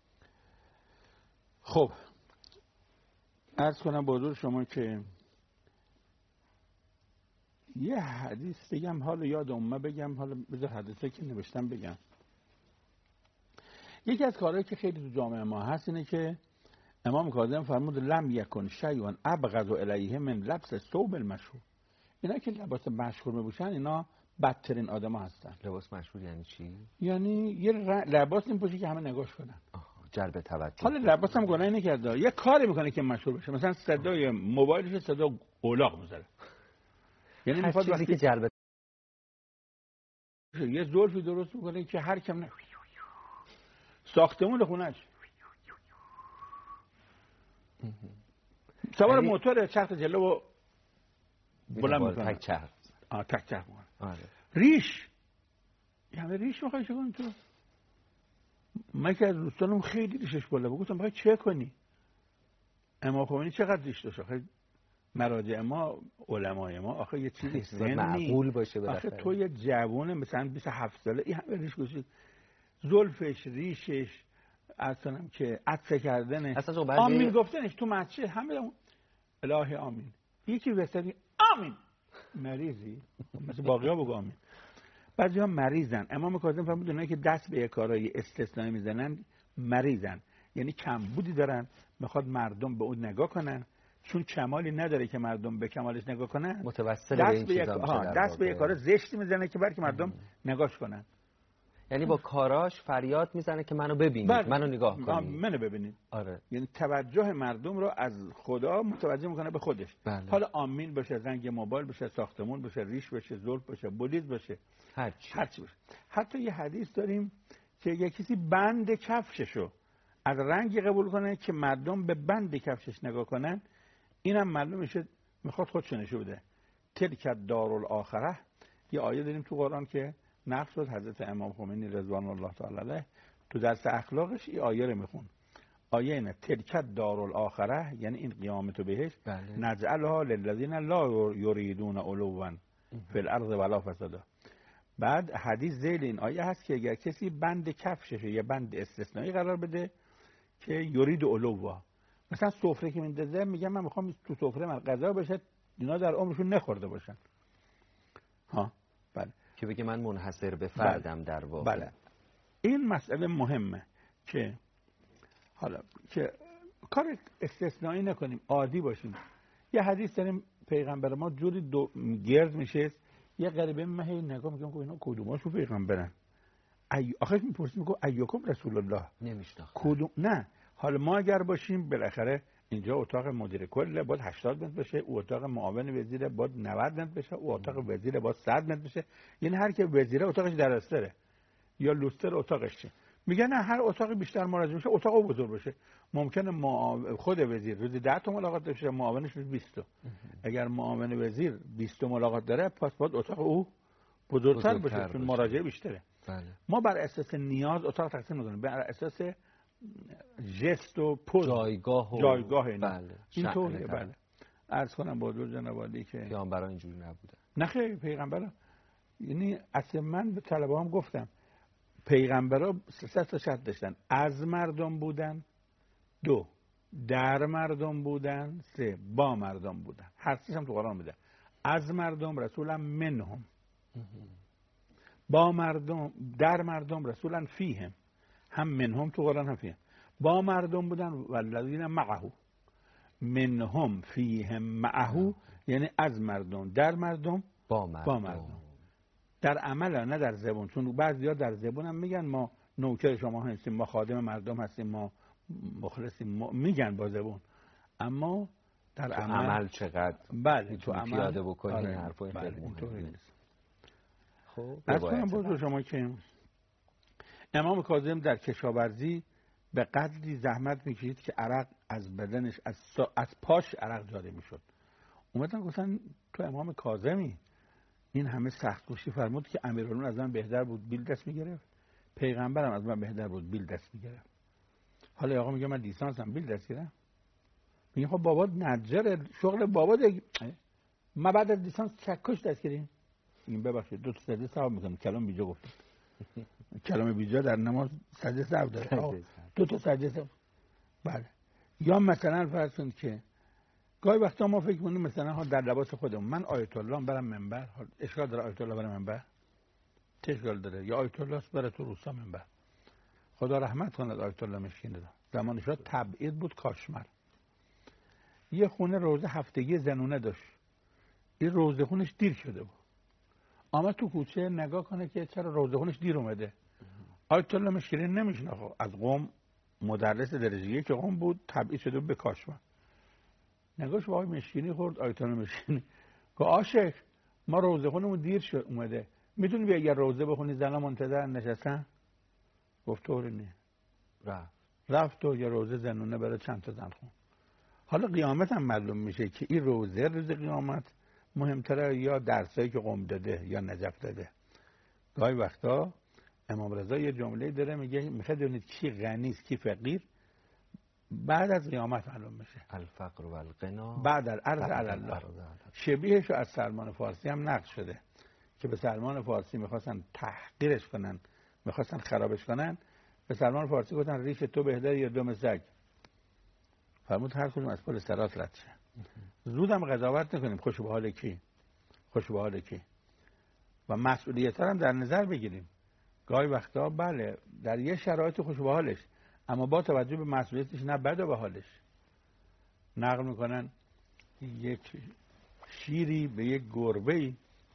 خب عرض کنم بزرگ شما که یه حدیث بگم، حالا یاد اومه بگم، حالا بذار حدیثی که نوشتم بگم. یکی از کارهایی که خیلی تو جامعه ما هست اینه که امام کاظم فرمود لم یکن شیئا ابغض الیه من لبس ثوب المشهور. اینا که لباس مشهور میپوشن اینا بدترین آدما هستن. لباس مشهور یعنی چی؟ یعنی یه لباس میپوشه که همه نگاش کنن، جلب توجه. حالا لباس هم گناهی نکرده، یه کاری میکنه که مشهور بشه، مثلا صدای موبایلش صدا اولاغ میذاره، یعنی میخواد چیزی که جلب یه زلفی درست میکنه که هر کم نه ساختمون خونه‌اش سوار موتور چرخ جلو بلند میکنه، تک چرخ میکنه. ریش، یعنی ریش میخوای چه کنی تو؟ من که از دوستانم خیلی ریشش بالا بود، گفتم بخوای چه کنی؟ امام خمینی چقدر ریش داشت؟ آخه مراجع ما، علمای ما، آخه یه چیزی سنی معقول باشه بالاخره. آخه تو یه جوونه مثلا 27 ساله این همه ریش گوشید، زلفش، ریشش، اصلا که عطسه کردنه، آمین گفتنش تو مسجد همه الهی آمین، یکی وسطی آمین، مریضی مثل باقی‌ها بگو آمین. بعضی‌ها مریضن. امام کاظم فرمود اونایی که دست به کارهای استثنایی میزنن مریضن، یعنی کمبودی دارن، میخواد مردم به اون نگاه کنن، چون کمالی نداره که مردم به کمالش نگاه کنن، متوسل به این چیزا میشه، دست به کار زشتی میزنه که برای مردم نگاش کنن. یعنی با کاراش فریاد میزنه که منو ببینید، منو نگاه کنید، منو ببینید. آره. یعنی توجه مردم رو از خدا متوجه میکنه به خودش. بله. حالا آمین باشه، زنگ موبایل باشه، ساختمون باشه، ریش باشه، زلف باشه، بولیز باشه، هر چی باشه. حتی یه حدیث داریم که یه کسی بند کفششو از رنگی قبول کنه که مردم به بند کفشش نگاه کنن، اینم معلوم میشه میخواد خودش نشون بده. تلک دارالآخره، یه آیه داریم تو قرآن که نقل شد، حضرت امام خمینی رضوان الله تعالی علیه تو درس اخلاقش این آیه رو میخون. آیه اینه تلکت دارالآخره، یعنی این قیامت و بهشت، بله. نجعلها للذین لا یریدون علوا فی الارض ولا فسادا. بعد حدیث ذیل این آیه هست که اگر کسی بند کفشش یه بند استثنایی قرار بده که یرید علوا، مثلا سفره که میندازه میگم من میخوام تو سفره من غذا باشه اینا در عمرشون نخورده باشن، ها بله، که بگه من منحصر به فردم. بله. در واقع بله. این مسئله مهمه که حالا که کار استثنایی نکنیم، عادی باشیم. یه حدیث داریم پیغمبر ما جوری گرد میشه، یه غریبه من هی نگاه میکنم اینا کدوماشو پیغمبرن، آخه میپرسیم که ایکم رسول الله، نمیشناخت کدوم. نه حالا ما اگر باشیم بالاخره اینجا اتاق مدیر کل باید 80 متر بشه، او اتاق معاون وزیر باید 90 متر بشه، او اتاق وزیر باید 100 متر بشه، یعنی هر کی وزیره اتاقش در استره یا لوستر اتاقش چه میگن نه هر اتاقی بیشتر مراجعه بشه اتاق بزرگ بشه. ممکنه خود وزیر روزی 10 تا ملاقات داشته، معاونش روزی 20 تا. اگر معاون وزیر 20 تا ملاقات داره پس باید اتاق او بزرگتر بشه چون مراجعه بیشتره. بله. ما بر اساس نیاز اتاق تقسیم می‌کنیم، بر اساس جست و پوز جایگاه اینا. بله. اینطوریه. بله. عرض کنم با دو جناب عالی که پیامبران اینجوری نبودن. نه خیر، پیغمبران یعنی اصلا من به طلبه‌ام گفتم پیغمبرا 3 تا شرط داشتن: از مردم بودن، 2 در مردم بودن، 3 با مردم بودن. هر سیش هم تو قرآن میده. از مردم رسولا منهم، با مردم در مردم رسولا فیهم، هم منهم تو قرآن هم فیهم. با مردم بودن والذین معه، منهم فیهم معه، یعنی از مردم در مردم با مردم. در عمل نه در زبون، چون بعضیا در زبون هم میگن ما نوکر شما هستیم، ما خادم مردم هستیم، ما مخلصیم، میگن با زبون، اما در عمل چقدر بله تو عمل پیاده بکنی. آره. این حرفا خیلی مهمه. خب اصلا بازو شما که امام کاظم در کشاورزی به قدری زحمت میکشید که عرق از بدنش از پاش عرق جاری میشد. اومدن گفتن تو امام کاظمی این همه سخت کوشی فرمود که امیرالمومنین از من بهتر بود بیل دست میگرفت، پیغمبرم از من بهتر بود بیل دست میگرفت. حالا آقا میگه من لیسانسم بیل دست گرفتم، میگه خب بابا نجار شغل بابا دیگه، ما بعد از لیسانس چکش دست گرفتیم. این ببخشید 2 تا سجده ثواب میکنم، کلام بیجا گفتم. کلام بیجا در نماز سجده ثواب داره. 2 تا سجده ثواب. بله. یا مثلا فرض کنید که گاهی وقتا ما فکر می‌کنیم مثلا ها در لباس خودمون، من آیت الله برم منبر، اشکال داره آیت الله برم منبر؟ چه اشکال داره؟ یا آیت الله بره تو روستا منبر. خدا رحمت کنه آیت الله مشکین رو. زمانش تبعید بود کاشمر. یه خونه روزه هفتگی زنونه داشت. این روزه خونش دیر شده بود. آمد تو کوچه نگاه کنه که چرا روزه خونش دیر اومده. آیت الله مشکین نمیشناخت، از قم مدرس درجه 1 قم بود، تبعید شده بود به کاشمر. نگاش با آقای مشکینی خورد. آیت الله مشکینی گفت عاشق ما روزه خونمون دیر شد اومده، میتونی بیا اگر روزه بخونی زنا منتظر نشستن؟ گفت طوری نه. رفت و یه روزه زنونه برای چند تا زن خون. حالا قیامت هم معلوم میشه که این روزه روز قیامت مهمتره یا درسایی که قم داده یا نجف داده. گاهی وقتا امام رضا یه جمله داره میگه میخواد ببینید کی غنی است کی فقیر بعد از قیامت معلوم میشه. الفقر و الغنا بعد الارض علی الله. شبیهش از سلمان فارسی هم نقل شده که به سلمان فارسی میخواستن تحقیرش کنن، میخواستن خرابش کنن، به سلمان فارسی گفتن ریش تو بهتر یا دم سگ. فرمود هر کدوم از پل سرات رد شه. زودم قضاوت نکنیم خوش به حال کی، خوش به حال کی، و مسئولیت هم در نظر بگیریم. گاهی وقتا بله در یه شرایط خوش به حالش، اما با توجه به مسئولیتش نه بده به حالش. نقل میکنن یک شیری به یک گربه‌ای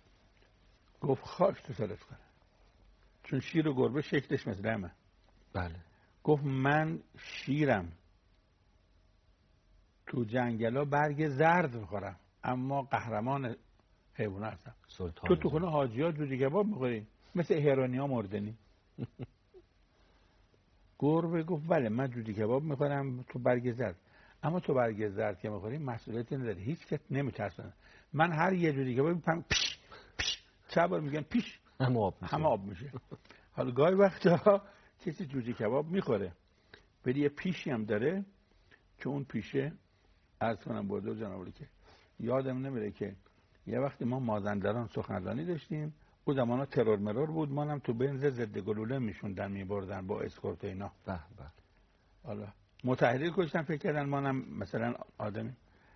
گفت خاک تو سرت کنه، چون شیر و گربه شکلش مثل همه. بله. گفت من شیرم تو جنگلا برگ زرد میخورم اما قهرمان حیوانات هستم. تو خونه حاجی‌ها جوجه کباب میخوری مثل هرانی‌ها مردنی. گربه گفت بله من جوجه کباب میخورم تو برگ زرد، اما تو برگ زرد که میخوری مسئولیتی نداری، هیچ کس نمیترسونه. من هر یه جوجه کباب میپرم پیش چه بار میگن پیش همه آب میشه. حالا گاهی وقتا کسی جوجه کباب میخوره ولی یه پیشی هم داره که اون پیشه عرض کنم بوده جناب که یادم نمیره که یه وقتی ما مازندران سخنرانی داشتیم، اون زمانا ترور مرور بود، مانم تو بنز ضد گلوله میشوندن میبردن با اسکورت و اینا. به به. حالا متحری کشتن فکر کردن مانم مثلا آدمی.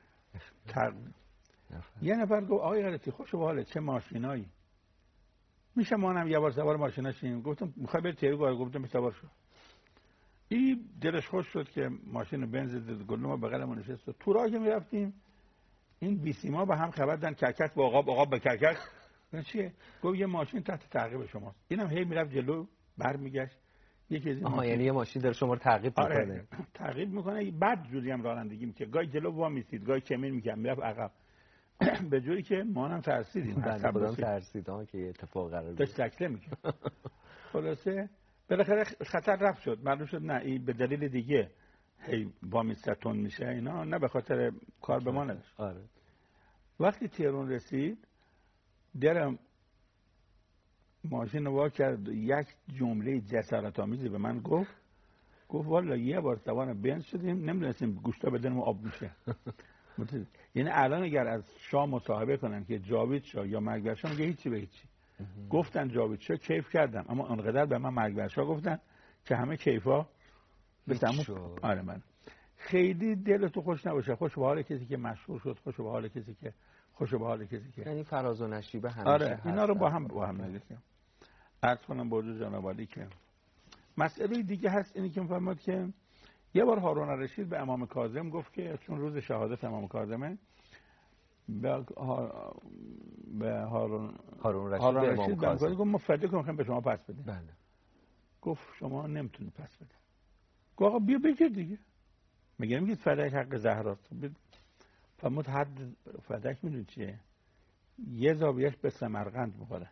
یه نفر گفت آقای غلطی خوشو به حالت، چه ماشینایی میشه مانم یه بار سوار ماشینا شیم؟ گفتم میخوای بری تیوی؟ گفتم سوار شو. این دلش خوش شد که ماشین بنز ضد گلوله ما بغلمون نشست. تو راه که میرفتیم این بیسیما به هم خبر دادن ککک با آقا به ککک. چیه؟ گفت یه ماشین تحت تعقیب شماست. اینم هی میرفت جلو برمیگشت. یکی از این ماشین، یعنی یه ماشین داره شما رو تعقیب میکنه. آره تعقیب میکنه. بعد جوری هم رانندگی میکنه، گاهی جلو وا میسید، گاهی کمین میکنه، میرفت عقب. به جوری که ما هم ترسیدیم. بنده خودم ترسیدم که اتفاق قرار داشت سکته میکنه. خلاصه بالاخره خطر رفت شد، معلوم شد نه این به دلیل دیگه هی با میستون میشه اینا، نه به خاطر کار به ما نداشت. آره. وقتی تهران رسید درم ماشین رو وا کرد، یک جمله جسارت آمیزی به من گفت والا یه بار سوار بنز شدیم نمیدونستیم گوشتا بدنمون آب میشه. یعنی الان اگر از شاه مصاحبه کنن که جاوید شاه یا مرگ شاه، میگه هیچی به هیچی. گفتن جاوید شاه کیف کردم، اما انقدر به من مرگ شاه گفتن که همه کیفا به تموم. آره من خیلی دلتو خوش نباشه، خوش به حال کسی که مشهور شد، خوش به حال کسی که یعنی فراز و نشیبه همیشه آره اینا رو با هم نگیسیم. عرض کنم بوجود جناب عالی که مسئله دیگه هست، اینی که میفهمد که یه بار هارون الرشید به امام کاظم گفت که چون روز شهادت امام کاظمه به هارون رشید به امام کاظم گفت ما فدیه کنیم به شما پس بدیم. بله. گفت شما نمیتونید پس بدید. گفت آقا بیا بگید دیگه. میگید فدیه حق زهراست. فرمود حد فدک میدونی چیه؟ یه زاویهش به سمرقند میخوره،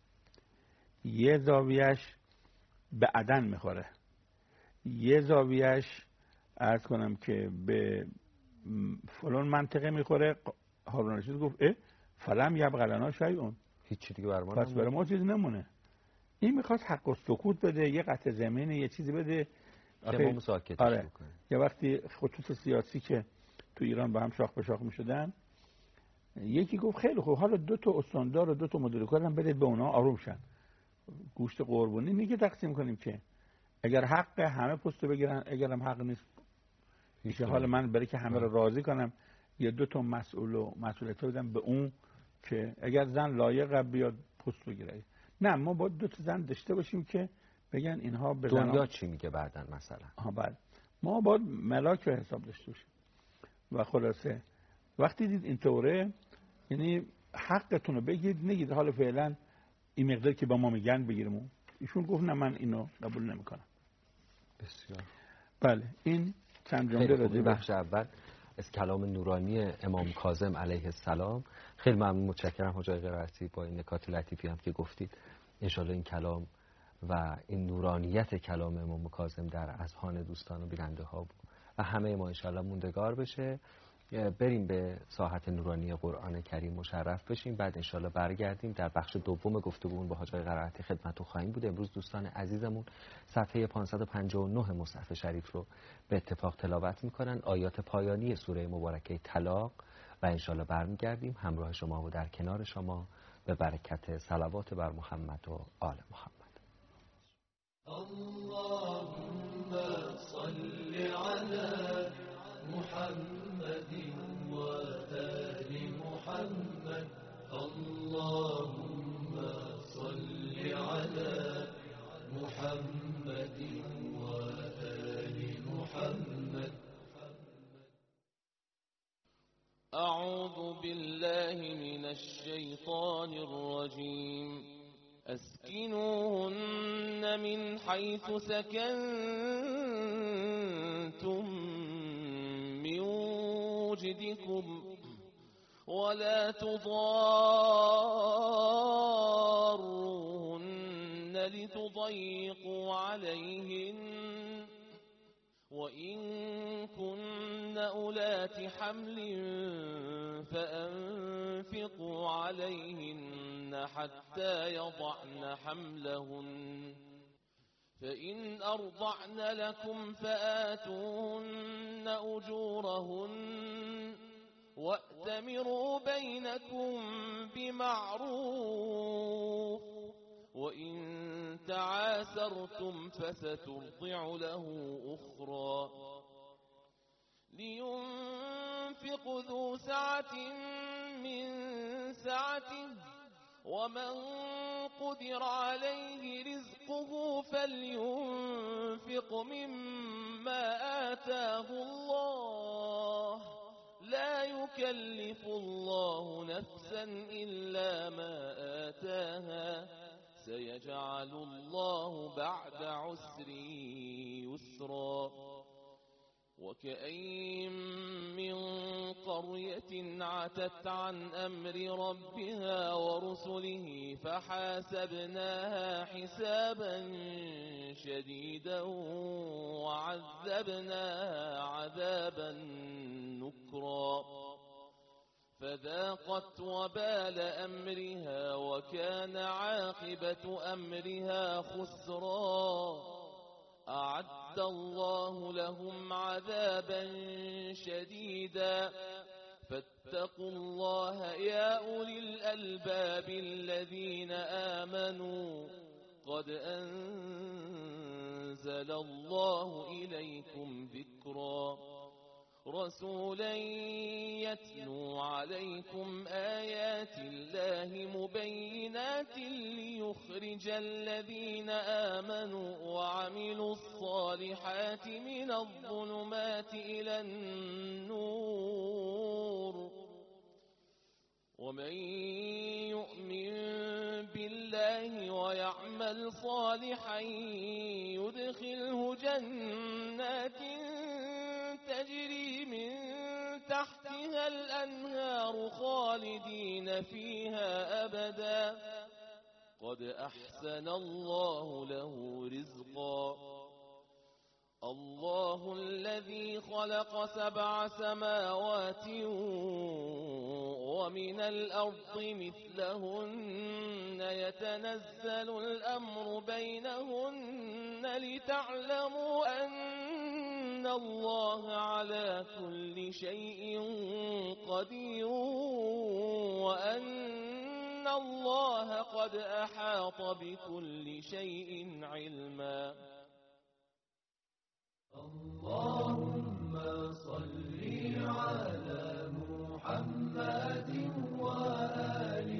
یه زاویهش به عدن میخوره، یه زاویهش عرض کنم که به فلان منطقه میخوره. هارون رشید گفت فلم یبق لنا شیء، هیچ دیگه بر ما پس برای ما چیزی نمونه. این میخواد حق و سکوت بده، یه قطع زمین یه چیزی بده که ما مساکتش بکنیم. یه وقتی خطوط سیاسی که تو ایران با هم شاخ به شاخ میشدن، یکی گفت خیلی خوب حالا 2 تا استاندار و 2 تا مدیر کار هم بدید به اونا آروم شن، گوشت قربونی میگه تقسیم کنیم که اگر حق همه پستو بگیرن، اگر هم حق نیست میشه. حالا من برای که همه رو راضی کنم یه 2 تا مسئول و مسئولیت بدم به اون که اگر زن لایق بیاد پست بگیره. نه ما باید 2 تا زن داشته باشیم که بگن اینها به دنیا چی میگه بعدن مثلا. بعد ما باید ملاک رو حساب داشته باشیم. و خلاصه وقتی دید اینطوره، یعنی حقتون رو بگید، نگید حالا فعلا این مقدار که با ما میگن بگیریم. ایشون گفت نه من اینو قبول نمیکنم. بسیار بله. این چند جمله راجع بخش اول از کلام نورانی امام کاظم علیه السلام. خیلی ممنون، متشکرم حاج قرائتی با این نکات لطیفی هم که گفتید. ان شاءالله این کلام و این نورانیت کلام امام کاظم در اذهان دوستان و بیننده ها و همه ما ان شاءالله موندگار بشه. بریم به ساحت نورانی قرآن کریم مشرف بشیم، بعد ان شاءالله برگردیم در بخش دوم گفتگومون با حاج قرائتی خدمتتون خواهیم بود. امروز دوستان عزیزمون صفحه 559 مصحف شریف رو به اتفاق تلاوت میکنن، آیات پایانی سوره مبارکه طلاق، و ان شاءالله برمیگردیم همراه شما و در کنار شما به برکت صلوات بر محمد و آل محمد. اللهم صل على محمد وآل محمد. اللهم صل على محمد وآل محمد. أعوذ بالله من الشيطان الرجيم. أسكنوهن من حيث سكنتم من وجدكم ولا تضاروهن لتضيقوا عليهن وإن كن أولات حمل فأنفقوا عليهن حتى يضعن حملهن فإن أرضعن لكم فآتوهن أجورهن وأتمروا بينكم بمعروف وإن تعاسرتم فسترضع له أخرى لينفق ذو سعة من سعته ومن قدر عليه رزقه فلينفق مما آتاه الله لا يكلف الله نفسا إلا ما آتاها سيجعل الله بعد عسر يسرا وكأين من قرية عتت عن أمر ربها ورسله فحاسبناها حسابا شديدا وعذبناها عذابا نكرا فذاقت وبال أمرها وكان عاقبة أمرها خسرا أعد الله لهم عذابا شديدا فاتقوا الله يا أولي الألباب الذين آمنوا قد أنزل الله إليكم ذكرا رسولا يتلو عليكم آيات الله مبينات ليخرج الذين آمنوا وعملوا الصالحات من الظلمات إلى النور ومن يؤمن بالله ويعمل صالحا يدخله جنات تجري من تحتها الأنهار خالدين فيها أبدا قد أحسن الله له رزقا الله الذي خلق 7 سماوات ومن الأرض مثلهن يتنزل الأمر بينهن لتعلموا أن الله على كل شيء قدير وأن الله قد أحاط بكل شيء علما اللهم صل على محمد وآل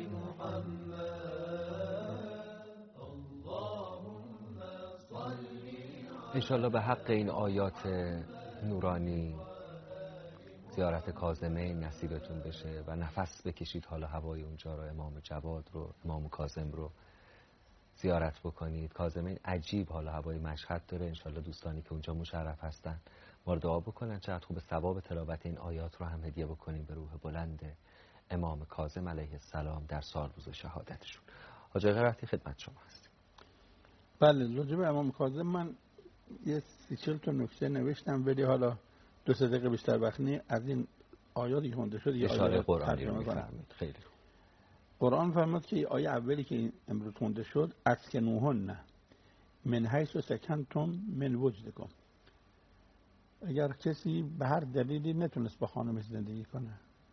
محمد اللهم صل انشالله به حق این آیات نورانی زیارت کاظمین نصیبتون بشه و نفس بکشید حالا هوای اونجا رو، امام جواد رو، امام کاظم رو زیارت بکنید. کاظمین عجیب حالا هوای مشهد داره. انشالله دوستانی که اونجا مشرف هستن ما رو دعا بکنن چقدر خوب ثواب تلاوت این آیات رو هم هدیه بکنیم به روح بلند امام کاظم علیه السلام در سال روز شهادتشون. حاج آقا رفتی خدمت شما هستیم. بله، راجع به امام کاظم من یه 30-40 تا نکته نوشتم ولی حالا 2 دقیقه بیشتر وقت نی. از این آیاتی که خونده شد یه اشاره آیات قرآنی رو ترجمه کنم. می‌فرمایید. خیلی خوب. قرآن فرمود که آیه اولی که امروز خونده شد اسکنوهن من حیث سکنتم من وجدکم. اگر کسی به هر دلیلی نتونست با خانمش زندگی کنه،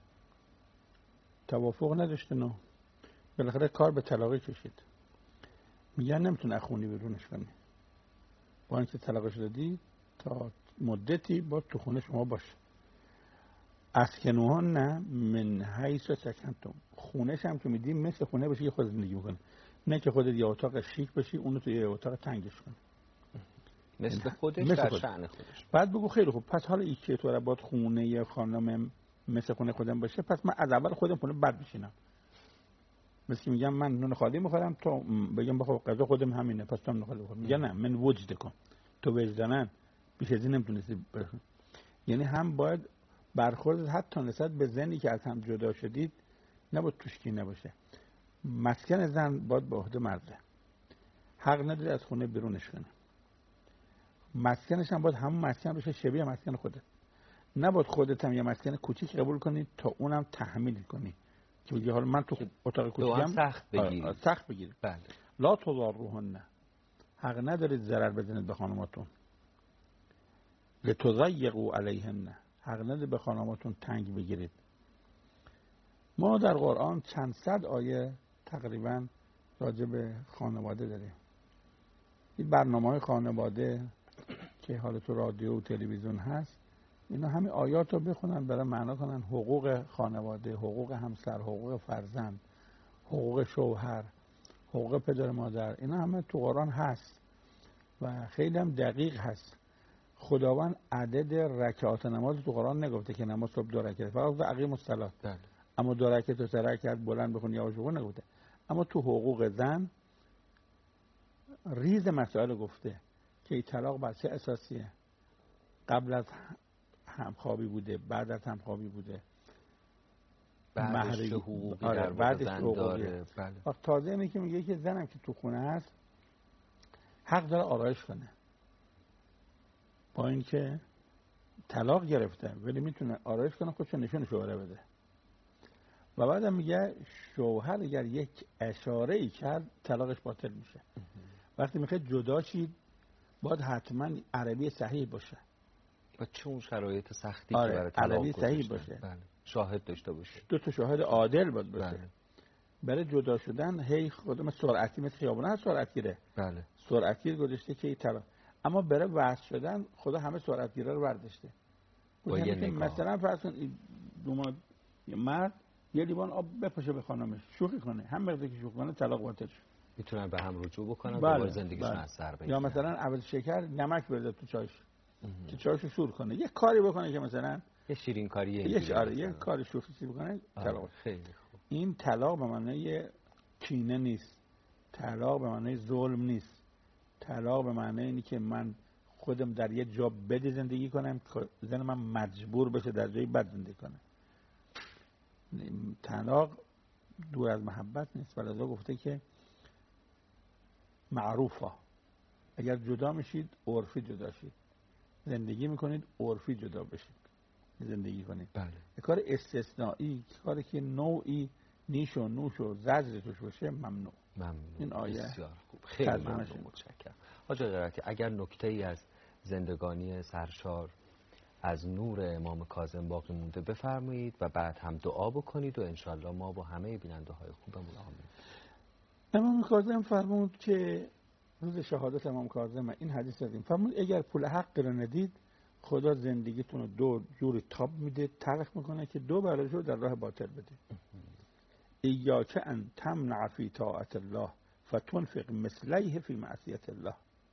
توافق نداشته، نه بالاخره کار به طلاقی کشید، میگن نمیتونه خونی بیرونش کنی، با اینکه طلاقش دادی تا مدتی با تو خونه شما باشه. اسکنوهن نه من حیث سکنتم، خونه‌ش هم که میدی مثل خونه باشه که خود زندگی بکنه، نه که خودت یه اتاق شیک باشی اونو تو یه اتاق تنگش کنی مثل خودش مثل در خود. شأن خودش. بعد بگو خیلی خوب، پس حالا این که تو را باید خونه یه خانم مثل خونه خودم باشه، پس من از اول خودم خونه بد بشینم، مثل میگم من نون خالی میخورم تو بگم بخور غذا خودم همینه پس تو نون خالی بخور، میگن نه من وجد کن، تو وجدانن بیش از این نمیتونستی برخون. یعنی هم باید برخورد حتی نسبت به زنی که از هم جدا شدید نباید توشکی نباشه. مسکن زن باید به عهده مرده، حق نداری از خونه بیرونش کنه. مسکنش هم باید همون مسکن باشه شبیه مسکن خودت، نباید خودت هم یه مسکن کوچیک قبول کنی تا اونم تحمیل کنی که بگی حالا من تو اتاق کوچیکم سخت بگیری. سخت بگیری. بله. لا تضاروهن، حق ندارید ضرر بزنید به خانماتون. لتضیقوا علیهن، حق ندارید به خانماتون تنگ بگیرید. ما در قرآن چند صد آیه تقریبا راجع به خانواده داریم. این برنامه‌های خانواده که حالا تو رادیو و تلویزیون هست، اینا همین آیات رو بخونن، برای معنا کنن حقوق خانواده، حقوق همسر، حقوق فرزند، حقوق شوهر، حقوق پدر مادر، اینا همه تو قرآن هست و خیلی هم دقیق هست. خداوند عدد رکعات نماز تو قرآن نگفته که نماز صبح 2 رکعت، فقط اقیم الصلاة. اما 2 رکعت و 3 رکعت بلند بخون یواش بخون نگفته. اما تو حقوق زن ریز مسائل گفته که این طلاق بر چه اساسیه، قبل از همخوابی بوده، بعد از همخوابی بوده، بعدش حقوقی در بعدش زن داره. بله. وقت تازه اینه که میگه که زنم که تو خونه هست حق داره آرایش کنه، با اینکه طلاق گرفته ولی میتونه آرایش کنه، خودشو نشون شوهر بده. و بعدم میگه شوهر اگر یک اشاره ای کرد طلاقش باطل میشه. وقتی میخواد جدا شید باید حتما عربی صحیح باشه و چون شرایط سختی که برای طلاق عربی صحیح باشه. بله. شاهد داشته باشه، 2 تا شاهد عادل باید باشه. بله. برای جدا شدن هی خودم سرعتی مثل خیابونه هست سرعتگیره. بله. سرعتگیر گذاشته که طلاق، اما برای وصل شدن خدا همه سرعتگیره رو برداشته. با یه نگاه. مثلا فرض کن مرد یه لیوان آب بپاشه به خانمش شوخی کنه، هم مقداری که شوخی کنه طلاق باطل شد. میتونن به هم رجوع بکنن، دوباره زندگیشون از سر بگیرن. یا مثلا عوض شکر نمک بریزه تو چایش که چایشو شور کنه، یه کاری بکنه که مثلا یه شیرین کاریه، یه کاری شوخی بکنه، طلاق. خیلی خوب. این طلاق به معنی کینه نیست، طلاق به معنی ظلم نیست، طلاق به معنی اینی که من خودم در یه جا بد زندگی کنم که زن من مجبور بشه در جایی بد زندگی کنه. طلاق دور از محبت نیست، ولی گفته که معروفه، اگر جدا میشید عرفی جدا شید، زندگی میکنید عرفی جدا بشید، زندگی کنید. بله. کار استثنایی، کاری که نوعی نیش و نوش و زجر توش باشه ممنوع. این آیه بسیار خوب، خیلی ممنون، متشکرم. حاج قرائتی، اگر نکته‌ای از زندگانی سرشار از نور امام کاظم باقی مونده بفرمایید و بعد هم دعا بکنید و انشالله ما با همه بیننده های خوبمون آمین. امام کاظم فرمود که روز شهادت امام کاظم این حدیث دادیم، فرمود اگر پول حق رو ندید خدا زندگیتون رو 2 جور تاب میده، تلخ میکنه که 2 برابرش رو در راه باطل بده. ایاک ان تمنع فی طاعت الله فتنفق مثلیه فی معصیت الله.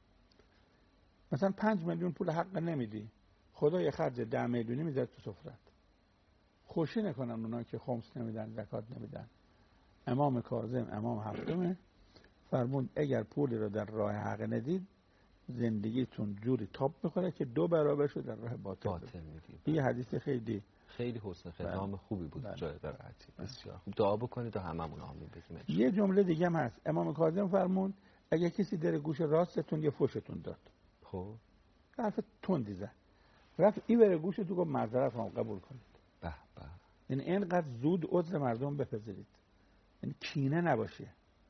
مثلا 5 میلیون پول حق نمیدی، خدا یه خرج 10 میلیونی میذاره تو سفرت. خوشی نکنن اونا که خمس نمیدن، زکات نمیدن. امام کاظم امام هفتمه فرمود اگر پولی رو در راه حق ندید زندگیتون جوری تاب میکنه که 2 برابرش رو در راه باطل میدید. این حدیث خیلی حسن ختام خوبی بود. جای قرائتی بسیار خوب. دعا بکنید و هممون آمین بگیم. یه جمله دیگه هم هست، امام کاظم فرمود اگر کسی در گوش راستتون یه فوشتون داد، خب حرف تندی زد، رفت این بره گوش تو گفت معذرت هم قبول کنید. به به. یعنی اینقدر زود عذر مردم بپذیرید، یعنی کینه نباشه.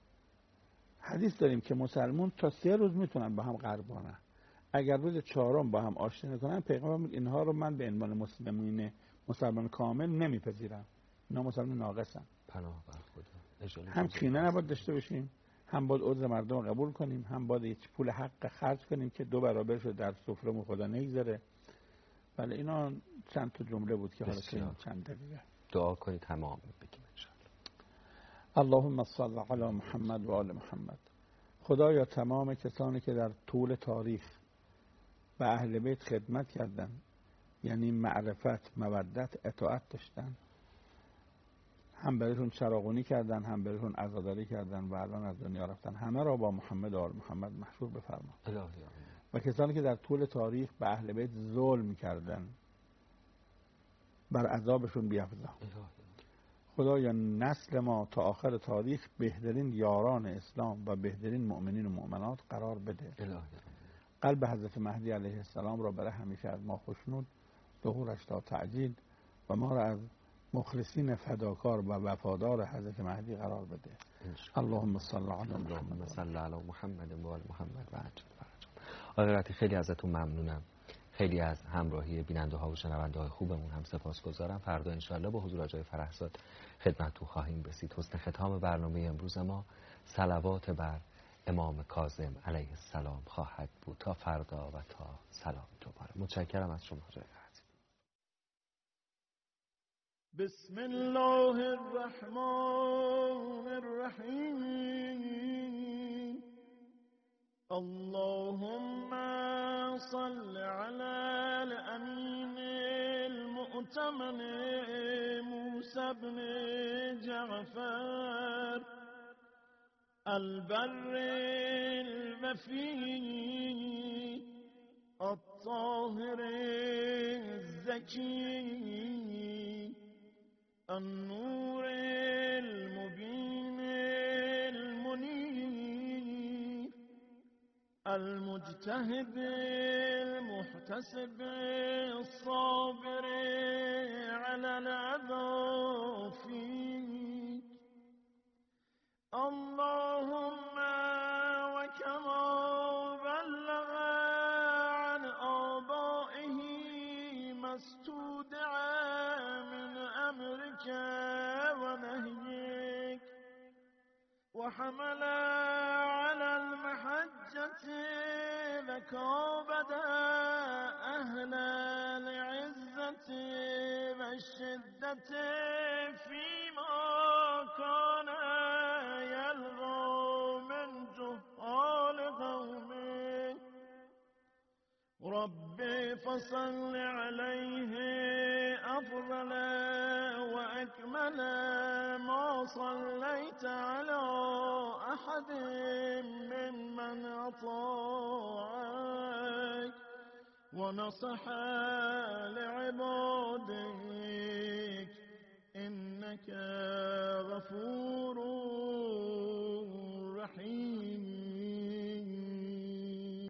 حدیث داریم که مسلمون تا 3 روز میتونن با هم قربانن، اگر روز 4م با هم آشتی نکنن پیغمبر میگه اینها رو من به عنوان مسلمان کامل نمیپذیرم، اینا مسلمان ناقصن. پناه بر خدا. هم کینه نباید داشته باشیم، هم باید عذر مردم رو قبول کنیم، هم باید یه پول حق خرج کنیم که 2 برابرش رو در سفره‌مون خدا نگذاره. ولی اینا چند تا جمله بود که حالا چند دقیقه دعا کنید تمام بگیم انشاءالله. اللهم صل علی محمد و آل محمد. خدایا تمام کسانی که در طول تاریخ به اهل بیت خدمت کردن، یعنی معرفت، مودت، اطاعت داشتن، هم برایشون چراغونی کردن، هم برایشون عزاداری کردن و الان از دنیا رفتن، همه را با محمد و آل محمد محشور بفرما. و کسانی که در طول تاریخ به اهل بیت ظلم کردن بر عذابشون بیفزا. خدایا نسل ما تا آخر تاریخ بهترین یاران اسلام و بهترین مؤمنین و مؤمنات قرار بده. قلب حضرت مهدی علیه السلام را برای همیشه از ما خوشنود، ظهورش تا تعجیل و ما را از مخلصین فداکار و وفادار حضرت مهدی قرار بده. اللهم صل علی اللهم صل علی محمد و آل محمد و عجل فرجهم. آقای قرائتی خیلی ازتون ممنونم. خیلی از همراهی بیننده ها و شنونده های خوبمون هم سپاسگزارم. فردا انشالله با حضور آقای فرهزاد خدمتتون خواهیم رسید. حسن ختام برنامه امروز ما صلوات بر امام کاظم علیه السلام خواهد بود. تا فردا و تا سلام دوباره. متشکرم از شما آقای قرائتی. بسم الله الرحمن الرحیم. اللهم صل على الأمين المؤتمن موسى بن جعفر البر الوفي الطاهر الزكي النور المبين المنير المجتهد المحتسب الصابر على الأذى فيك. اللهم وكما بلغ عن آبائه ما استودع من أمرك ونهيك وحمل على المحجة وكابد أهل العزة والشدة فيما كان يلغى من جهال قومه. رب فصل عليه أفضل وأكمل ما صليت على أحد ممن أطاعك ونصح لعبادك إنك غفور